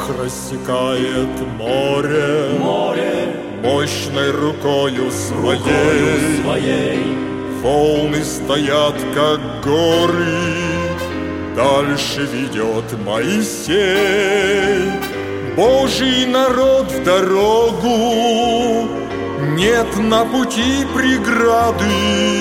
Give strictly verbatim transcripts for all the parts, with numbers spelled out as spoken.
рассекает море, море мощной рукою своей. рукою своей. Волны стоят, как горы, дальше ведет Моисей. Божий народ в дорогу, нет на пути преграды.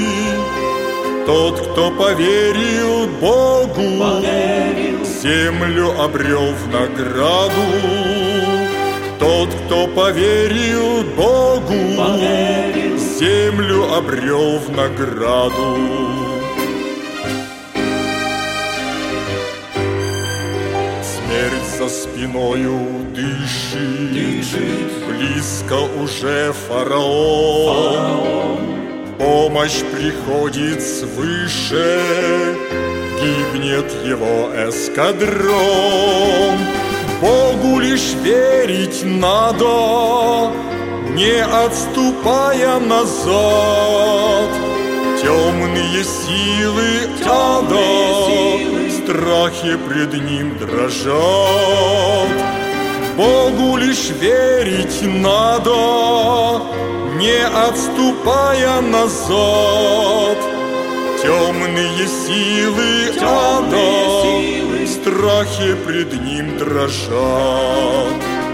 Тот, кто поверил Богу, Поверил, землю обрел в награду. Тот, кто поверил Богу, поверил, землю обрел в награду. Смерть за спиною дышит, дышит близко уже фараон. фараон. Помощь приходит свыше, гибнет его эскадрон. Богу лишь верить надо, не отступая назад. Темные силы ада в страхе пред ним дрожат. Богу лишь верить надо, не отступая назад. Темные силы ада в страхе пред ним дрожат.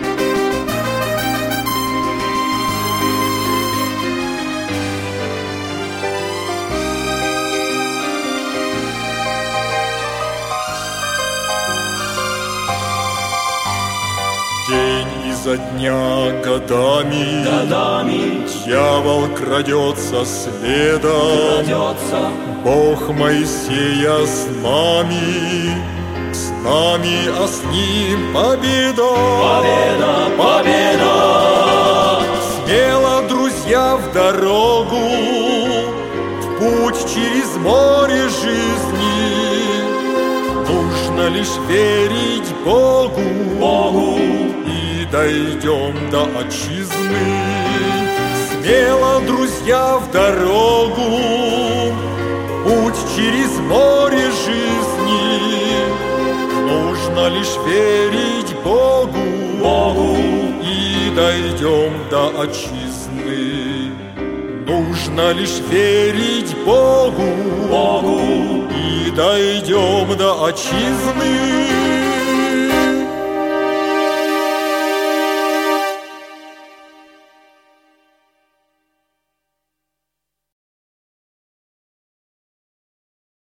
День изо дня годами, Годами дьявол крадется следом. крадется, Бог Моисея с нами, с нами, а с ним победа. победа, победа. Смело, друзья, в дорогу, в путь через море жизни. Нужно лишь верить Богу, Богу и дойдем до отчизны. Смело, друзья, в дорогу, путь через море жизни. Нужно лишь верить Богу, Богу и дойдем до отчизны. Нужно лишь верить Богу, Богу и дойдем до отчизны.